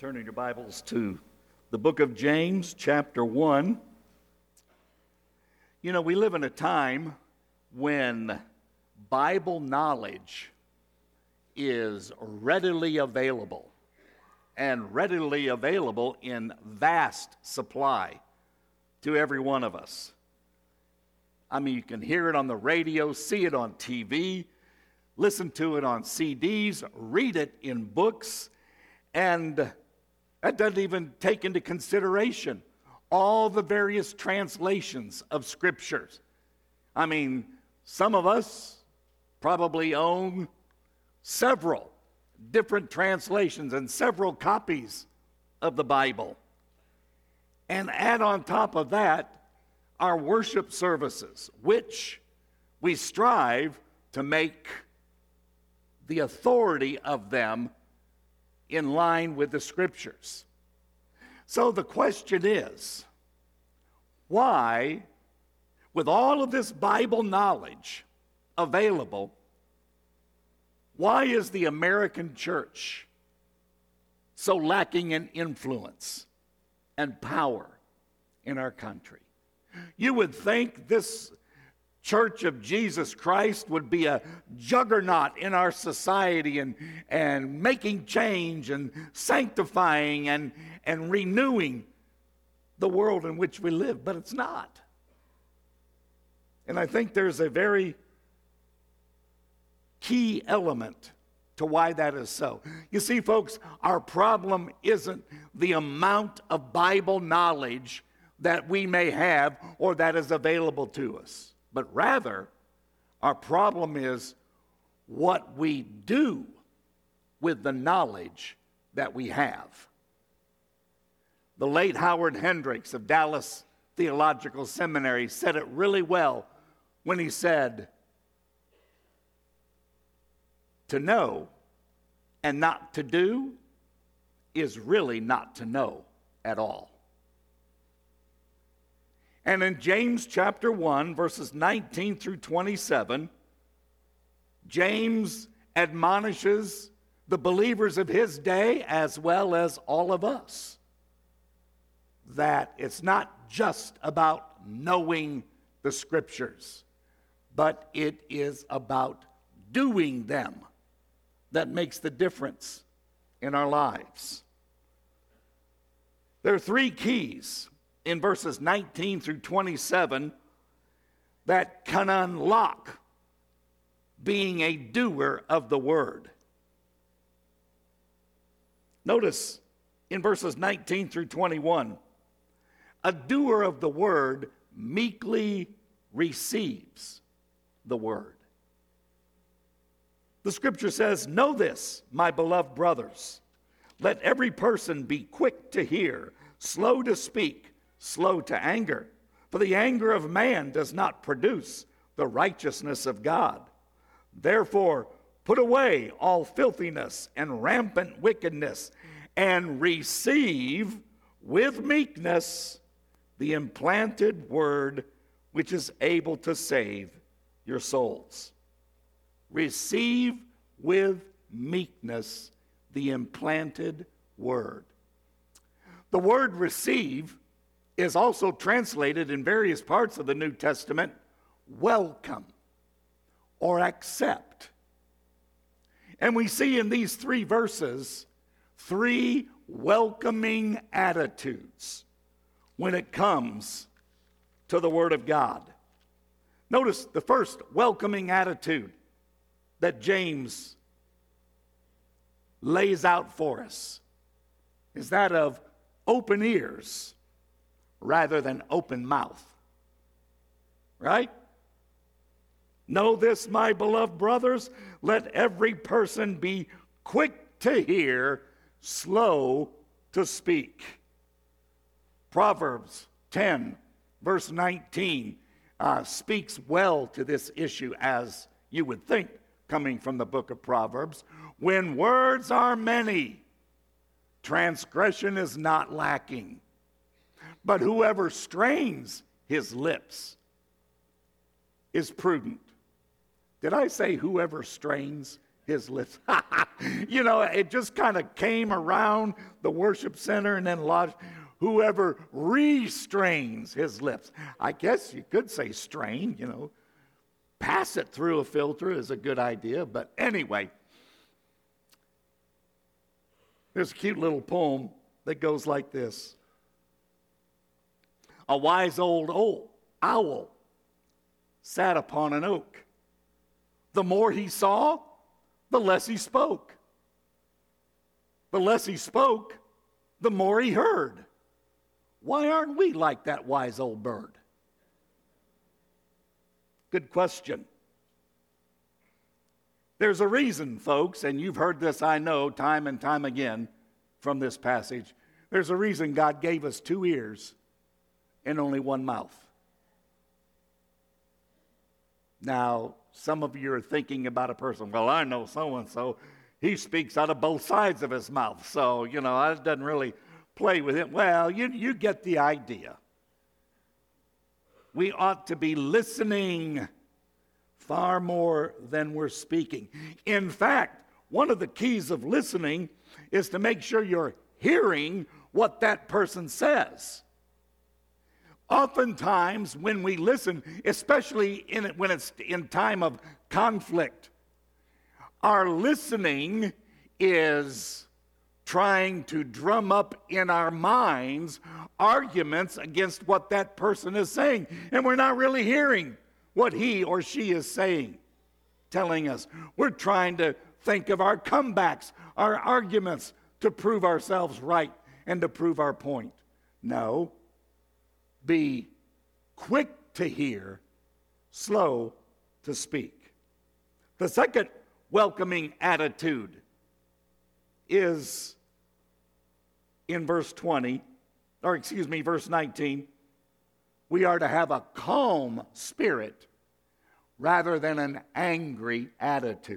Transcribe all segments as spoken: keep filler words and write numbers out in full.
Turning your Bibles to the book of James, chapter one. You know, we live in a time when Bible knowledge is readily available, and readily available in vast supply to every one of us. I mean, you can hear it on the radio, see it on T V, listen to it on C Ds, read it in books, and that doesn't even take into consideration all the various translations of scriptures. I mean, some of us probably own several different translations and several copies of the Bible. And add on top of that our worship services, which we strive to make the authority of them in line with the scriptures. So the question is, why, with all of this Bible knowledge available, why is the American church so lacking in influence and power in our country? You would think this Church of Jesus Christ would be a juggernaut in our society and, and making change and sanctifying and, and renewing the world in which we live, but it's not. And I think there's a very key element to why that is so. You see, folks, our problem isn't the amount of Bible knowledge that we may have or that is available to us. But rather, our problem is what we do with the knowledge that we have. The late Howard Hendricks of Dallas Theological Seminary said it really well when he said, "To know and not to do is really not to know at all." And in James chapter one, verses nineteen through twenty-seven, James admonishes the believers of his day as well as all of us that it's not just about knowing the scriptures, but it is about doing them that makes the difference in our lives. There are three keys in verses nineteen through twenty-seven that can unlock being a doer of the word. Notice in verses nineteen through twenty-one, a doer of the word meekly receives the word. The scripture says, "Know this, my beloved brothers, let every person be quick to hear, slow to speak, slow to anger, for the anger of man does not produce the righteousness of God. Therefore, put away all filthiness and rampant wickedness, and receive with meekness the implanted word which is able to save your souls." Receive with meekness the implanted word. The word receive is also translated in various parts of the New Testament, welcome or accept. And we see in these three verses three welcoming attitudes when it comes to the Word of God. Notice the first welcoming attitude that James lays out for us is that of open ears rather than open mouth. Right? "Know this, my beloved brothers, let every person be quick to hear, slow to speak." Proverbs ten, verse nineteen, uh, speaks well to this issue, as you would think, coming from the book of Proverbs. "When words are many, transgression is not lacking. But whoever strains his lips is prudent." Did I say whoever strains his lips. You know, it just kind of came around the worship center and then lodged. Whoever restrains his lips. I guess you could say strain, you know. Pass it through a filter is a good idea. But anyway, there's a cute little poem that goes like this. A wise old owl, owl sat upon an oak. The more he saw, the less he spoke. The less he spoke, the more he heard. Why aren't we like that wise old bird? Good question. There's a reason, folks, and you've heard this, I know, time and time again from this passage. There's a reason God gave us two ears and only one mouth. Now, some of you are thinking about a person, well, I know so-and-so. He speaks out of both sides of his mouth, so, you know, it doesn't really play with it. Well, you, you get the idea. We ought to be listening far more than we're speaking. In fact, one of the keys of listening is to make sure you're hearing what that person says. Oftentimes, when we listen, especially in it, when it's in time of conflict, our listening is trying to drum up in our minds arguments against what that person is saying. And we're not really hearing what he or she is saying, telling us. We're trying to think of our comebacks, our arguments to prove ourselves right and to prove our point. No. Be quick to hear, slow to speak. The second welcoming attitude is in verse twenty, or excuse me, verse nineteen. We are to have a calm spirit rather than an angry attitude.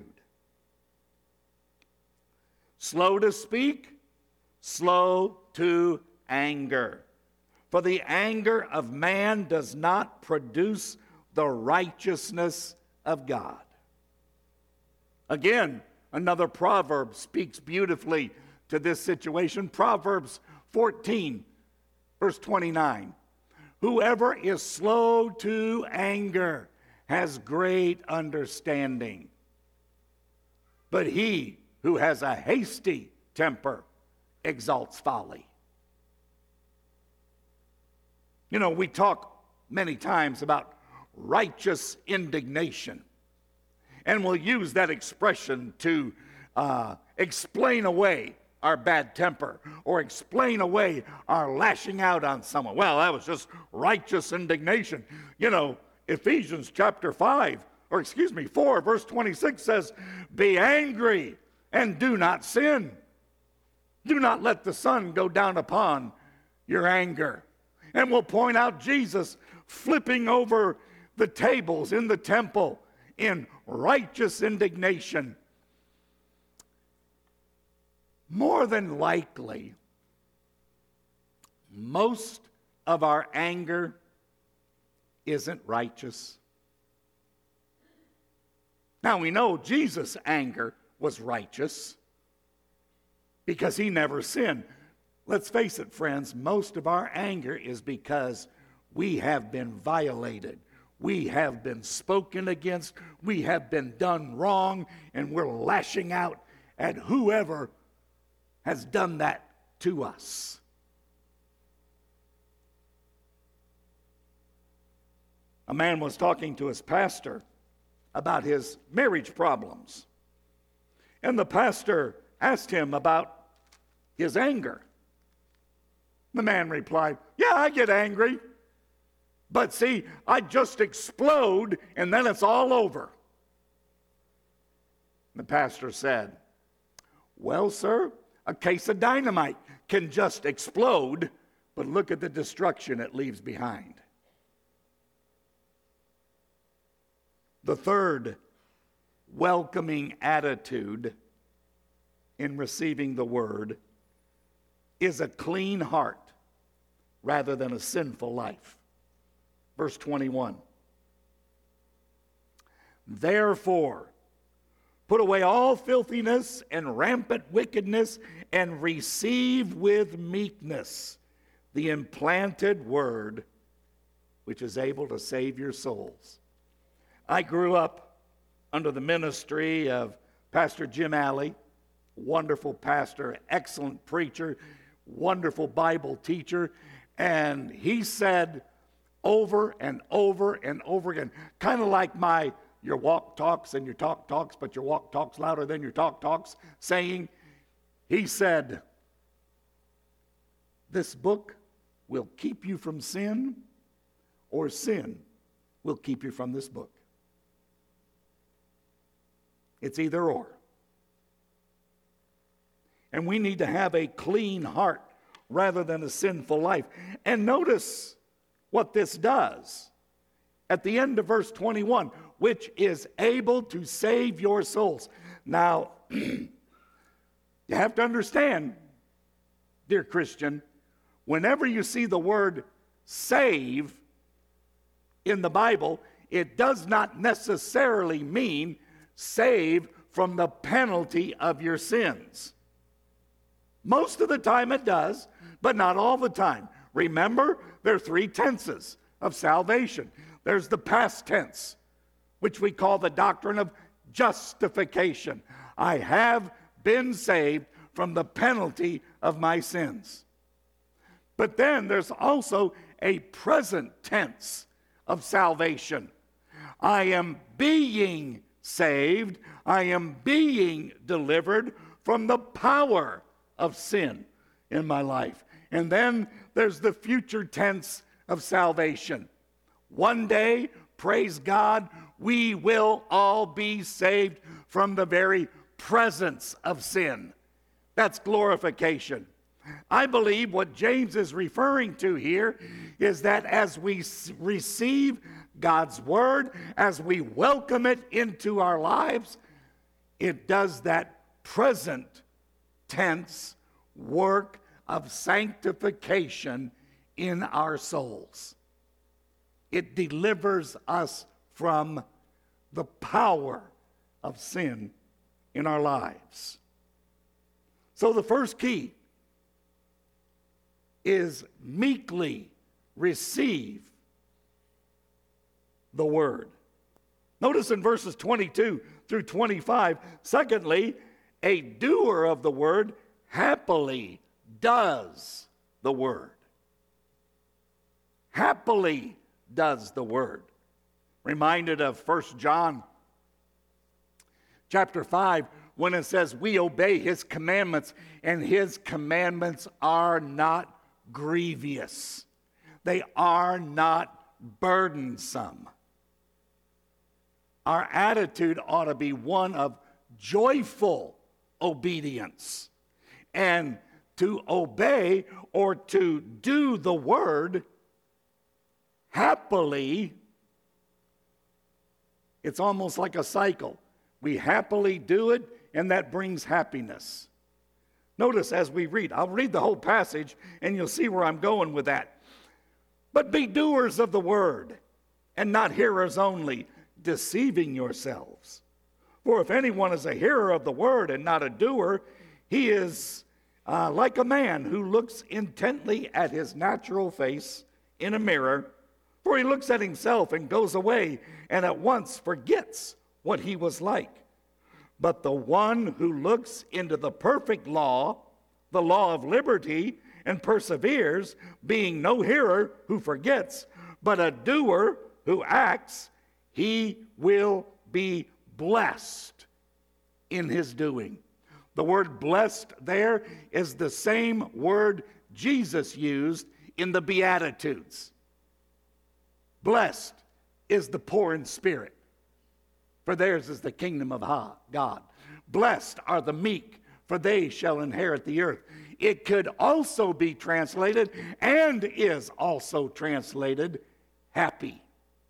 Slow to speak, slow to anger. For the anger of man does not produce the righteousness of God. Again, another proverb speaks beautifully to this situation. Proverbs fourteen, verse twenty-nine. Whoever is slow to anger has great understanding, but he who has a hasty temper exalts folly. You know, we talk many times about righteous indignation, and we'll use that expression to uh, explain away our bad temper or explain away our lashing out on someone. Well, that was just righteous indignation. You know, Ephesians chapter five, or excuse me, four, verse twenty-six says, be angry and do not sin. Do not let the sun go down upon your anger. And we'll point out Jesus flipping over the tables in the temple in righteous indignation. More than likely, most of our anger isn't righteous. Now we know Jesus' anger was righteous because he never sinned. Let's face it, friends, most of our anger is because we have been violated. We have been spoken against. We have been done wrong, and we're lashing out at whoever has done that to us. A man was talking to his pastor about his marriage problems, and the pastor asked him about his anger. The man replied, yeah, I get angry. But see, I just explode and then it's all over. The pastor said, well, sir, a case of dynamite can just explode, but look at the destruction it leaves behind. The third welcoming attitude in receiving the word is a clean heart rather than a sinful life. Verse twenty-one. Therefore, Put away all filthiness and rampant wickedness, and receive with meekness the implanted word, which is able to save your souls. I grew up under the ministry of Pastor Jim Alley, wonderful pastor, excellent preacher, wonderful Bible teacher, and he said over and over and over again, kind of like my your walk talks and your talk talks, but your walk talks louder than your talk talks saying, he said, this book will keep you from sin, or sin will keep you from this book. It's either or. And we need to have a clean heart rather than a sinful life. And notice what this does. At the end of verse twenty-one, which is able to save your souls. Now, you have to understand, dear Christian, whenever you see the word save in the Bible, it does not necessarily mean save from the penalty of your sins. Most of the time it does, but not all the time. Remember, there are three tenses of salvation. There's the past tense, which we call the doctrine of justification. I have been saved from the penalty of my sins. But then there's also a present tense of salvation. I am being saved. I am being delivered from the power of sin in my life. And then there's the future tense of salvation. One day, praise God, we will all be saved from the very presence of sin. That's glorification. I believe what James is referring to here is that as we receive God's word, as we welcome it into our lives, it does that present tense work of sanctification in our souls. It delivers us from the power of sin in our lives. So the first key is meekly receive the word. Notice in verses twenty-two through twenty-five, secondly, a doer of the word happily does the word. Happily does the word. Reminded of First John chapter five, when it says we obey his commandments, and his commandments are not grievous. They are not burdensome. Our attitude ought to be one of joyful obedience. And to obey or to do the word happily, it's almost like a cycle. We happily do it, and that brings happiness. Notice as we read, I'll read the whole passage, and you'll see where I'm going with that. But be doers of the word, and not hearers only, deceiving yourselves. For if anyone is a hearer of the word and not a doer, he is uh, like a man who looks intently at his natural face in a mirror. For he looks at himself and goes away and at once forgets what he was like. But the one who looks into the perfect law, the law of liberty, and perseveres, being no hearer who forgets, but a doer who acts, he will be blessed in his doing. The word blessed there is the same word Jesus used in the Beatitudes. Blessed is the poor in spirit, for theirs is the kingdom of God. Blessed are the meek, for they shall inherit the earth. It could also be translated, and is also translated, happy.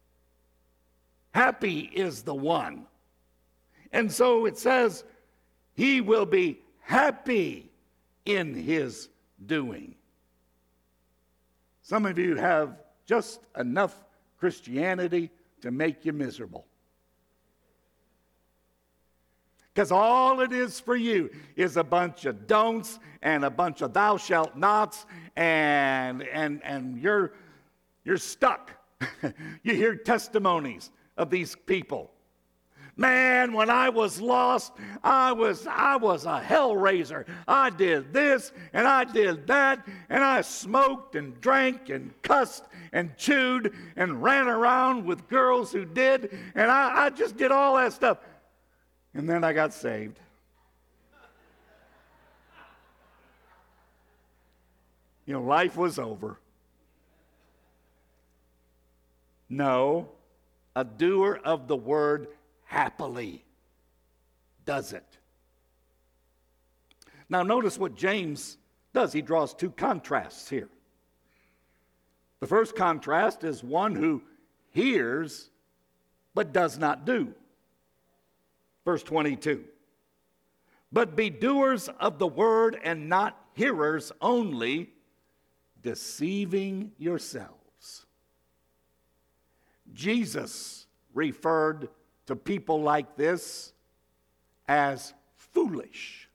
Happy is the one. And so it says, he will be happy in his doing. Some of you have just enough Christianity to make you miserable. Because all it is for you is a bunch of don'ts and a bunch of thou shalt nots, and and and you're you're stuck. You hear testimonies of these people. Man, when I was lost, I was I was a hell raiser. I did this and I did that, and I smoked and drank and cussed and chewed and ran around with girls who did, and I, I just did all that stuff. And then I got saved. You know, life was over. No, a doer of the word happily does it. Now notice what James does. He draws two contrasts here. The first contrast is one who hears but does not do. Verse twenty-two. But be doers of the word and not hearers only, deceiving yourselves. Jesus referred to people like this as foolish.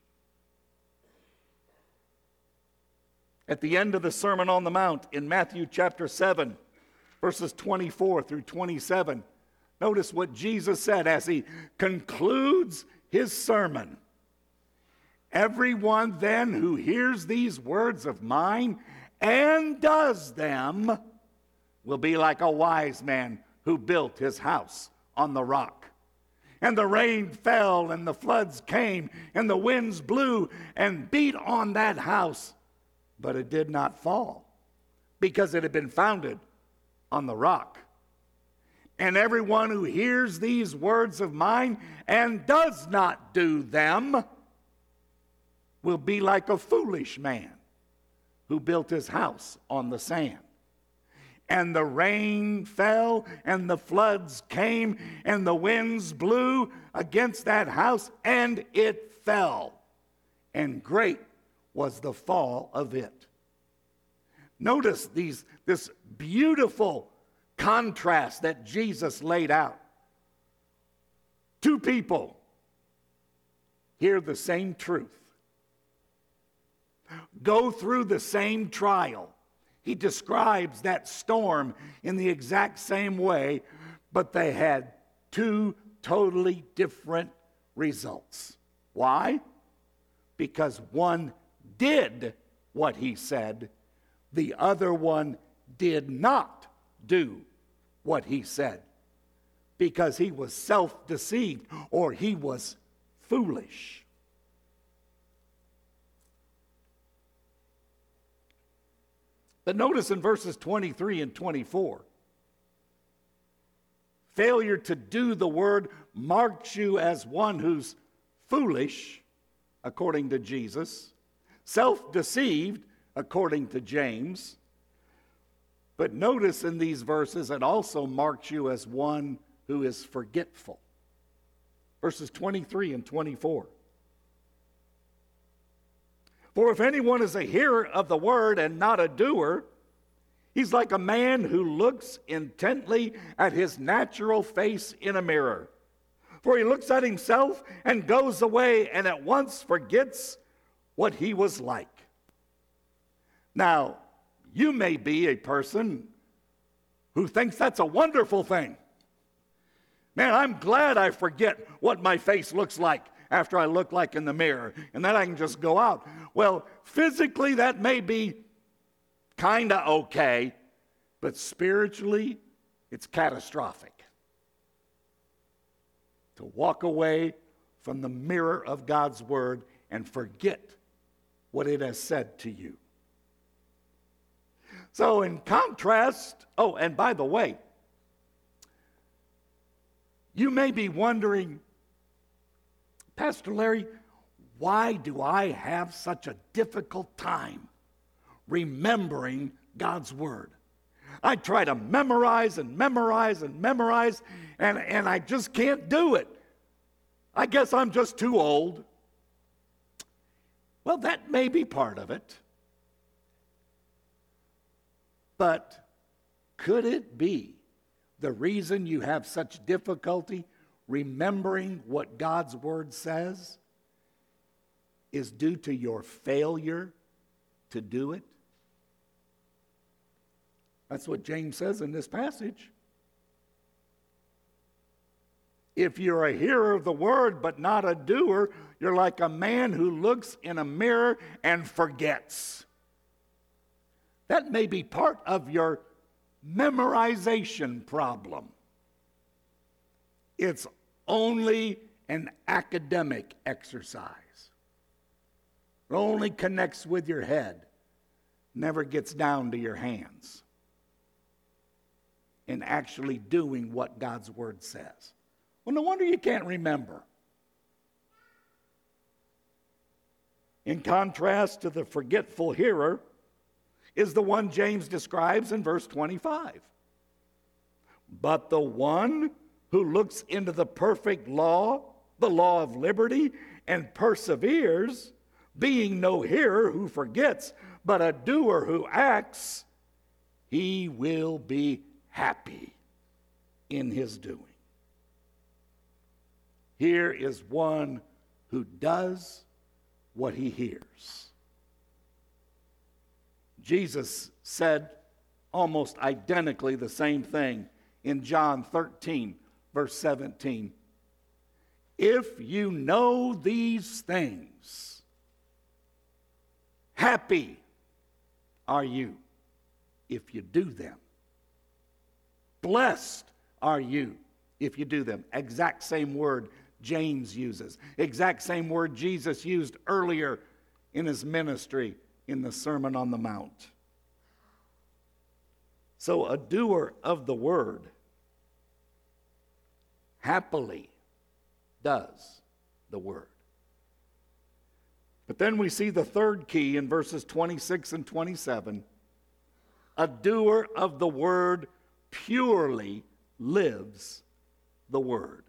At the end of the Sermon on the Mount in Matthew chapter seven, verses twenty-four through twenty-seven, notice what Jesus said as he concludes his sermon. Everyone then who hears these words of mine and does them will be like a wise man who built his house on the rock. And the rain fell, and the floods came, and the winds blew and beat on that house, but it did not fall, because it had been founded on the rock. And everyone who hears these words of mine and does not do them will be like a foolish man who built his house on the sand. And the rain fell, and the floods came, and the winds blew against that house, and it fell. And great was the fall of it. Notice these, this beautiful contrast that Jesus laid out. Two people hear the same truth, go through the same trial. He describes that storm in the exact same way, but they had two totally different results. Why? Because one did what he said, the other one did not do what he said, because he was self-deceived, or he was foolish. But notice in verses twenty-three and twenty-four, failure to do the word marks you as one who's foolish, according to Jesus, self-deceived, according to James. But notice in these verses, it also marks you as one who is forgetful. Verses twenty-three and twenty-four. For if anyone is a hearer of the word and not a doer, he's like a man who looks intently at his natural face in a mirror. For he looks at himself and goes away and at once forgets what he was like. Now, you may be a person who thinks that's a wonderful thing. Man, I'm glad I forget what my face looks like after I look like in the mirror, and then I can just go out. Well, physically that may be kind of okay, but spiritually it's catastrophic. To walk away from the mirror of God's word and forget what it has said to you. So in contrast, oh, and by the way, you may be wondering, Pastor Larry, why do I have such a difficult time remembering God's word? I try to memorize and memorize and memorize, and, and I just can't do it. I guess I'm just too old. Well, that may be part of it. But could it be the reason you have such difficulty remembering what God's word says is due to your failure to do it? That's what James says in this passage. If you're a hearer of the word but not a doer, you're like a man who looks in a mirror and forgets. That may be part of your memorization problem. It's only an academic exercise. It only connects with your head, never gets down to your hands in actually doing what God's word says. Well, no wonder you can't remember. In contrast to the forgetful hearer is the one James describes in verse twenty-five. But the one who looks into the perfect law, the law of liberty, and perseveres, being no hearer who forgets, but a doer who acts, he will be happy in his doing. Here is one who does what he hears. Jesus said almost identically the same thing in John thirteen, verse seventeen. If you know these things, happy are you if you do them. Blessed are you if you do them. Exact same word James uses. Exact same word Jesus used earlier in his ministry in the Sermon on the Mount. So a doer of the word happily does the word. But then we see the third key in verses twenty-six and twenty-seven. A doer of the word purely lives the word.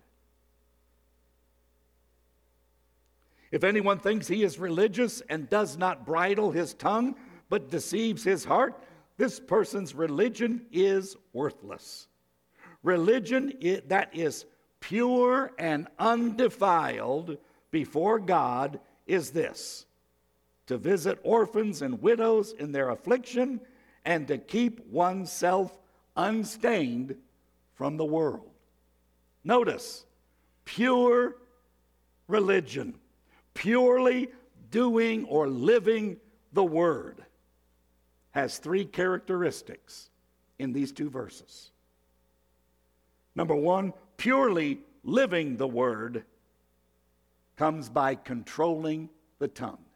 If anyone thinks he is religious and does not bridle his tongue, but deceives his heart, this person's religion is worthless. Religion that is pure and undefiled before God is this: to visit orphans and widows in their affliction and to keep oneself unstained from the world. Notice, pure religion, purely doing or living the word, has three characteristics in these two verses. Number one, purely living the word comes by controlling the tongue.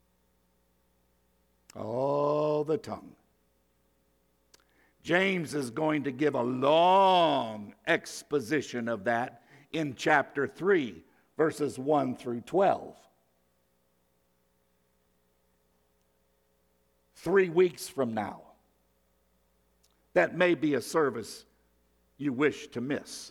Oh, the tongue. James is going to give a long exposition of that in chapter three, verses one through twelve. Three weeks from now. That may be a service you wish to miss.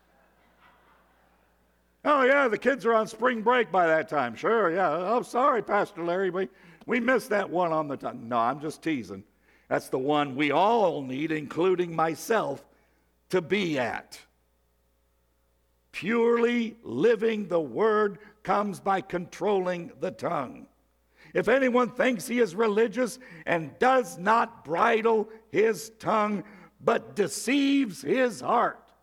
Oh, yeah, the kids are on spring break by that time. Sure, yeah. Oh, sorry, Pastor Larry, we, we missed that one on the tongue. No, I'm just teasing. That's the one we all need, including myself, to be at. Purely living the word comes by controlling the tongue. If anyone thinks he is religious and does not bridle his tongue, but deceives his heart,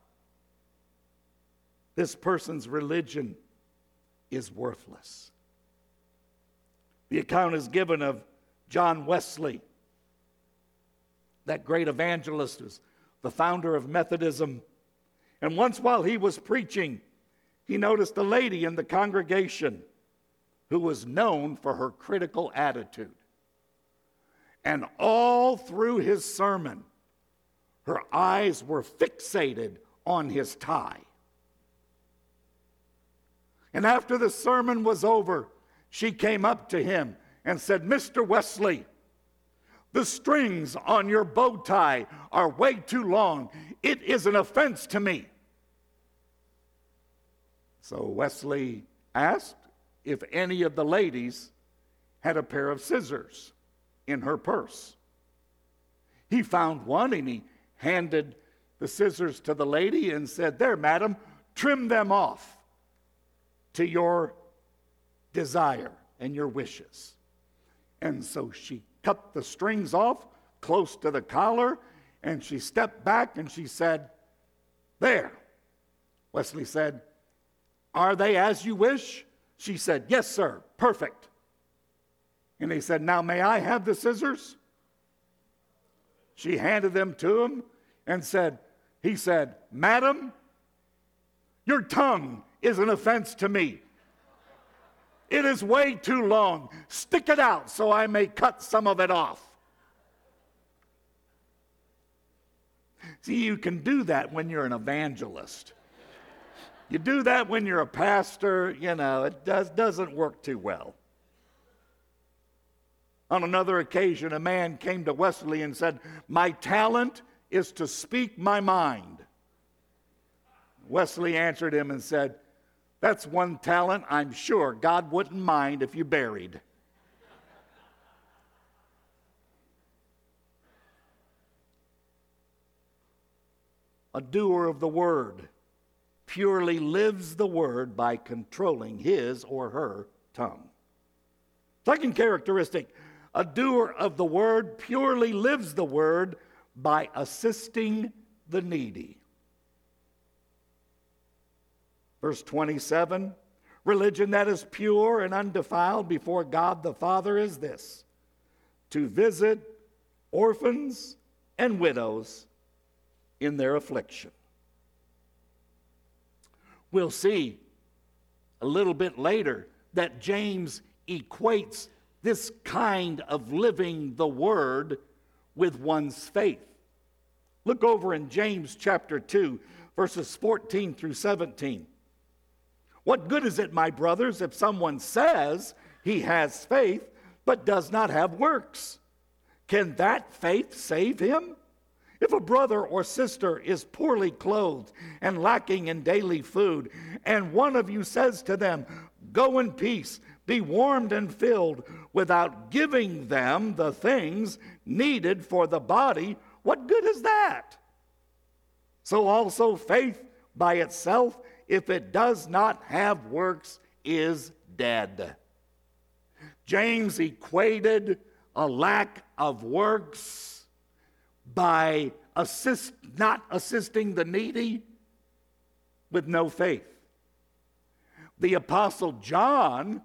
this person's religion is worthless. The account is given of John Wesley, that great evangelist, was the founder of Methodism. And once while he was preaching, he noticed a lady in the congregation who was known for her critical attitude. And all through his sermon, her eyes were fixated on his tie. And after the sermon was over, she came up to him and said, "Mister Wesley, the strings on your bow tie are way too long. It is an offense to me." So Wesley asked if any of the ladies had a pair of scissors in her purse. He found one and he handed the scissors to the lady and said, "There, madam, trim them off to your desire and your wishes. And so she cut the strings off close to the collar, and she stepped back and she said, "There." Wesley said, "Are they as you wish?" She said, "Yes, sir, perfect." And he said, "Now may I have the scissors?" She handed them to him and said, he said, "Madam, your tongue is an offense to me. It is way too long. Stick it out so I may cut some of it off." See, you can do that when you're an evangelist. You do that when you're a pastor, you know, it does, doesn't work too well. On another occasion, a man came to Wesley and said, "My talent is to speak my mind." Wesley answered him and said, "That's one talent I'm sure God wouldn't mind if you buried." A doer of the word purely lives the word by controlling his or her tongue. Second characteristic, a doer of the word purely lives the word by assisting the needy. Verse twenty-seven, religion that is pure and undefiled before God the Father is this: to visit orphans and widows in their affliction. We'll see a little bit later that James equates this kind of living the word with one's faith. Look over in James chapter two, verses fourteen through seventeen. "What good is it, my brothers, if someone says he has faith but does not have works? Can that faith save him? If a brother or sister is poorly clothed and lacking in daily food, and one of you says to them, 'Go in peace, be warmed and filled,' without giving them the things needed for the body, what good is that? So also faith by itself, if it does not have works, is dead." James equated a lack of works by assist, not assisting the needy with no faith. The Apostle John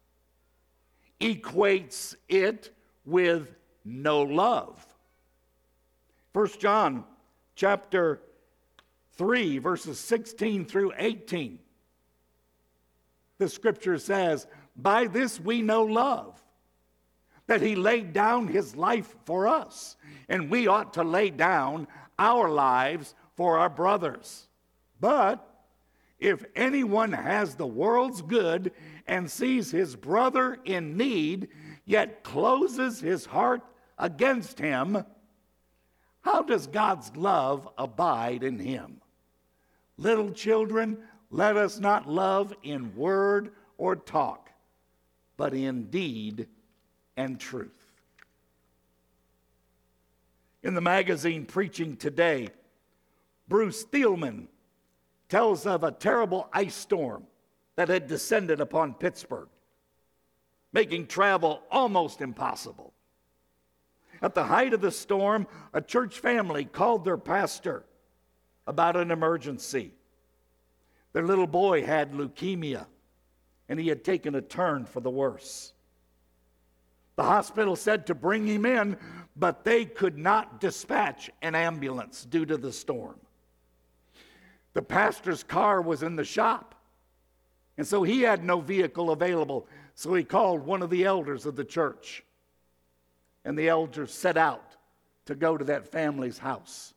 equates it with no love. First John chapter three, verses sixteen through eighteen. The scripture says, "By this we know love, that he laid down his life for us, and we ought to lay down our lives for our brothers. But if anyone has the world's good and sees his brother in need, yet closes his heart against him, how does God's love abide in him? Little children, let us not love in word or talk, but in deed and truth." In the magazine Preaching Today, Bruce Thielman tells of a terrible ice storm that had descended upon Pittsburgh, making travel almost impossible. At the height of the storm, a church family called their pastor about an emergency. Their little boy had leukemia, and he had taken a turn for the worse. The hospital said to bring him in, but they could not dispatch an ambulance due to the storm. The pastor's car was in the shop, and so he had no vehicle available, so he called one of the elders of the church. And the elders set out to go to that family's house.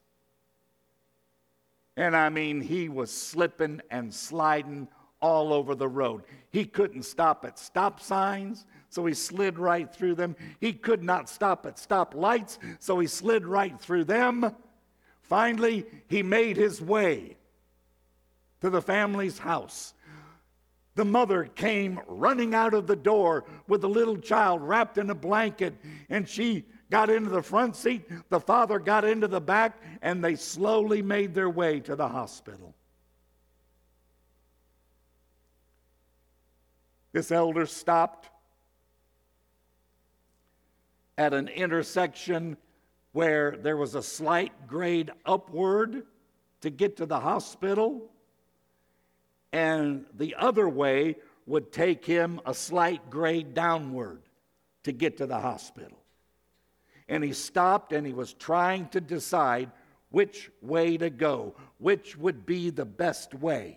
And I mean, he was slipping and sliding all over the road. He couldn't stop at stop signs, so he slid right through them. He could not stop at stop lights, so he slid right through them. Finally, he made his way to the family's house. The mother came running out of the door with a little child wrapped in a blanket, and she got into the front seat. The father got into the back, and they slowly made their way to the hospital. This elder stopped at an intersection where there was a slight grade upward to get to the hospital, and the other way would take him a slight grade downward to get to the hospital. And he stopped and he was trying to decide which way to go, which would be the best way.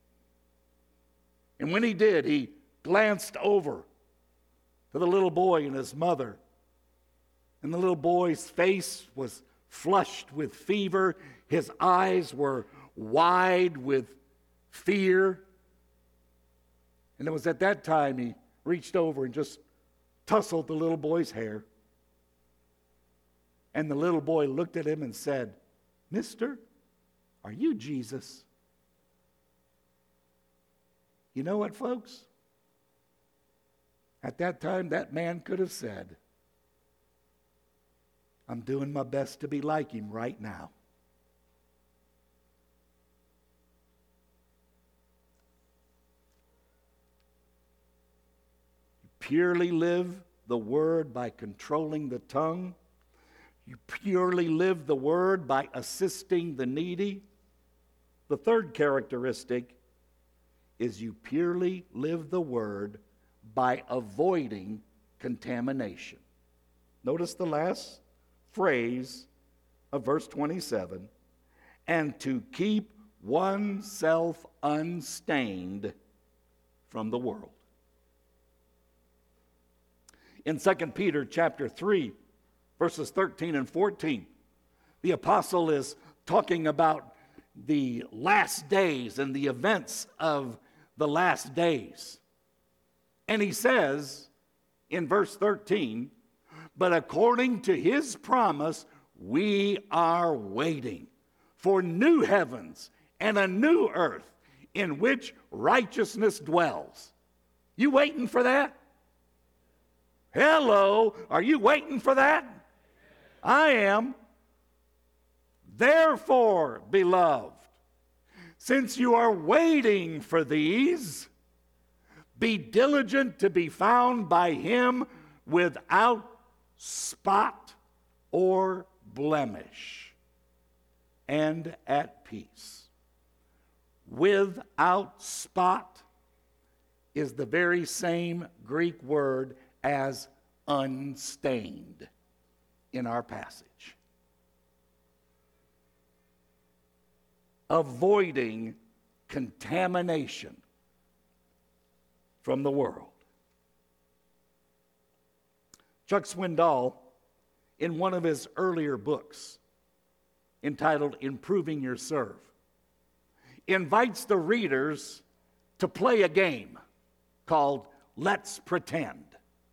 And when he did, he glanced over to the little boy and his mother. And the little boy's face was flushed with fever. His eyes were wide with fear. And it was at that time he reached over and just tousled the little boy's hair. And the little boy looked at him and said, "Mister, are you Jesus?" You know what, folks? At that time, that man could have said, "I'm doing my best to be like him right now." You purely live the word by controlling the tongue. You purely live the word by assisting the needy. The third characteristic is you purely live the word by avoiding contamination. Notice the last phrase of verse twenty-seven, and to keep oneself unstained from the world. In Second Peter chapter three, verses thirteen and fourteen, the apostle is talking about the last days and the events of the last days. And he says in verse thirteen, "But according to his promise, we are waiting for new heavens and a new earth in which righteousness dwells." You waiting for that? Hello, are you waiting for that? I am. Therefore, beloved, since you are waiting for these, be diligent to be found by him without spot or blemish, and at peace. Without spot is the very same Greek word as unstained in our passage. Avoiding contamination from the world. Chuck Swindoll, in one of his earlier books entitled Improving Your Serve, invites the readers to play a game called Let's Pretend.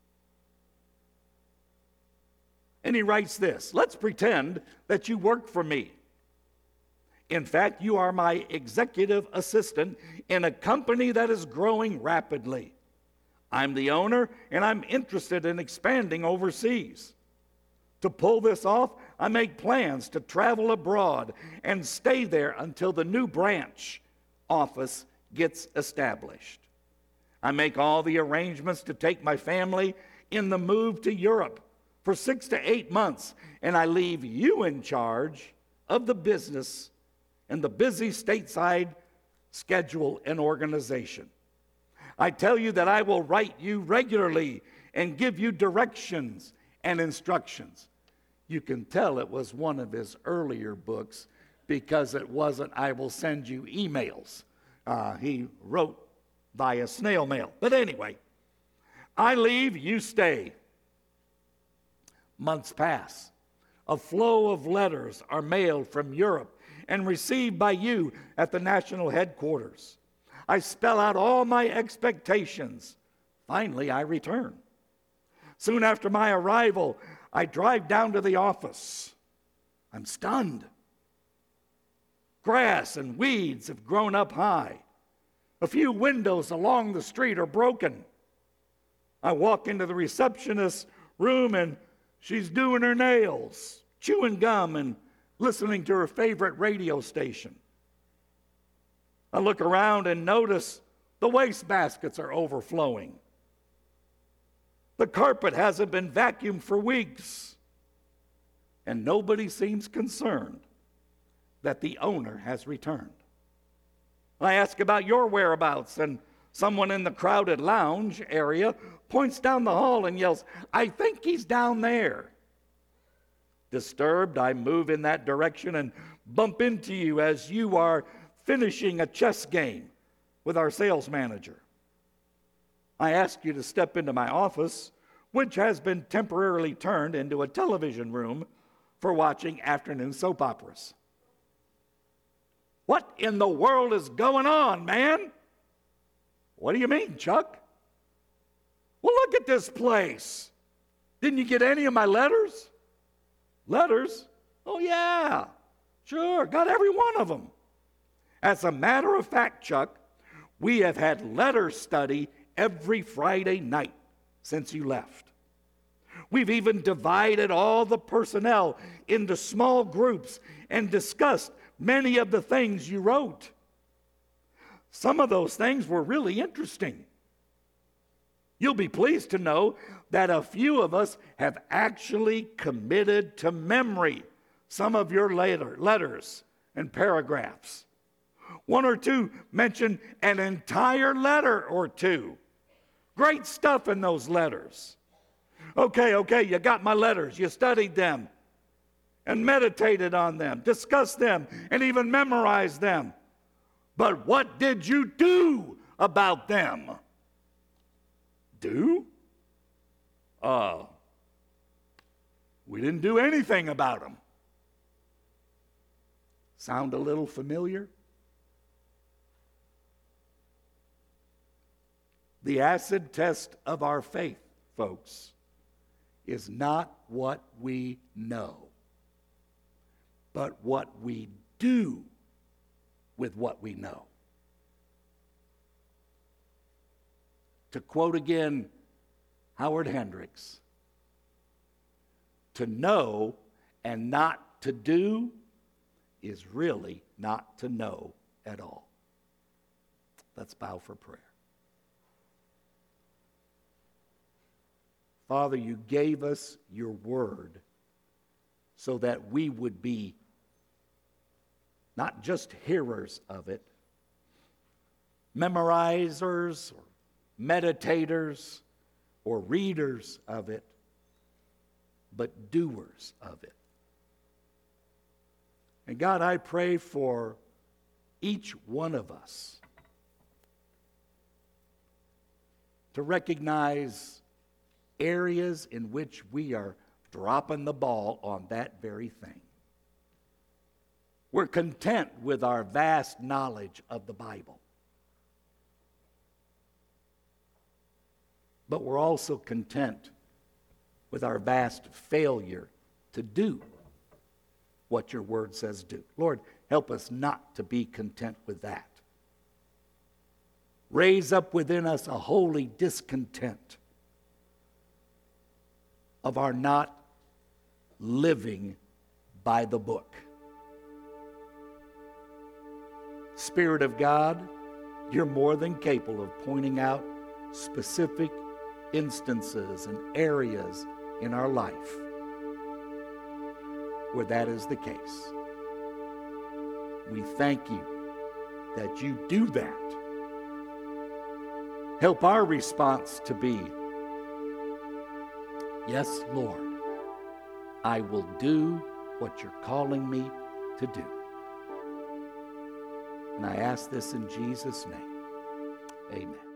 And he writes this: "Let's pretend that you work for me. In fact, you are my executive assistant in a company that is growing rapidly. I'm the owner, and I'm interested in expanding overseas. To pull this off, I make plans to travel abroad and stay there until the new branch office gets established. I make all the arrangements to take my family in the move to Europe for six to eight months, and I leave you in charge of the business and the busy stateside schedule and organization. I tell you that I will write you regularly and give you directions and instructions." You can tell it was one of his earlier books because it wasn't, "I will send you emails." Uh, he wrote via snail mail. But anyway, I leave, you stay. Months pass. A flow of letters are mailed from Europe and received by you at the national headquarters. I spell out all my expectations. Finally, I return. Soon after my arrival, I drive down to the office. I'm stunned. Grass and weeds have grown up high. A few windows along the street are broken. I walk into the receptionist's room and she's doing her nails, chewing gum, and listening to her favorite radio station. I look around and notice The wastebaskets are overflowing. The carpet hasn't been vacuumed for weeks. And nobody seems concerned that the owner has returned. I ask about your whereabouts, and someone in the crowded lounge area points down the hall and yells, "I think he's down there." Disturbed, I move in that direction and bump into you as you are finishing a chess game with our sales manager. I ask you to step into my office, which has been temporarily turned into a television room for watching afternoon soap operas. What in the world is going on, man? What do you mean, Chuck? Well, look at this place. Didn't you get any of my letters? Letters? Oh, yeah. Sure, got every one of them. As a matter of fact, Chuck, we have had letter study every Friday night since you left. We've even divided all the personnel into small groups and discussed many of the things you wrote. Some of those things were really interesting. You'll be pleased to know that a few of us have actually committed to memory some of your later letters and paragraphs. One or two mention an entire letter or two. Great stuff in those letters. Okay, okay, you got my letters. You studied them and meditated on them, discussed them, and even memorized them. But what did you do about them? Do? Uh, we didn't do anything about them. Sound a little familiar? The acid test of our faith, folks, is not what we know, but what we do with what we know. To quote again Howard Hendricks, to know and not to do is really not to know at all. Let's bow for prayer. Father, you gave us your word so that we would be not just hearers of it, memorizers or meditators or readers of it, but doers of it. And God, I pray for each one of us to recognize areas in which we are dropping the ball on that very thing. We're content with our vast knowledge of the Bible. But we're also content with our vast failure to do what your word says do. Lord, help us not to be content with that. Raise up within us a holy discontent of our not living by the book. Spirit of God, you're more than capable of pointing out specific instances and areas in our life where that is the case. We thank you that you do that. Help our response to be, yes, Lord, I will do what you're calling me to do. And I ask this in Jesus' name. Amen.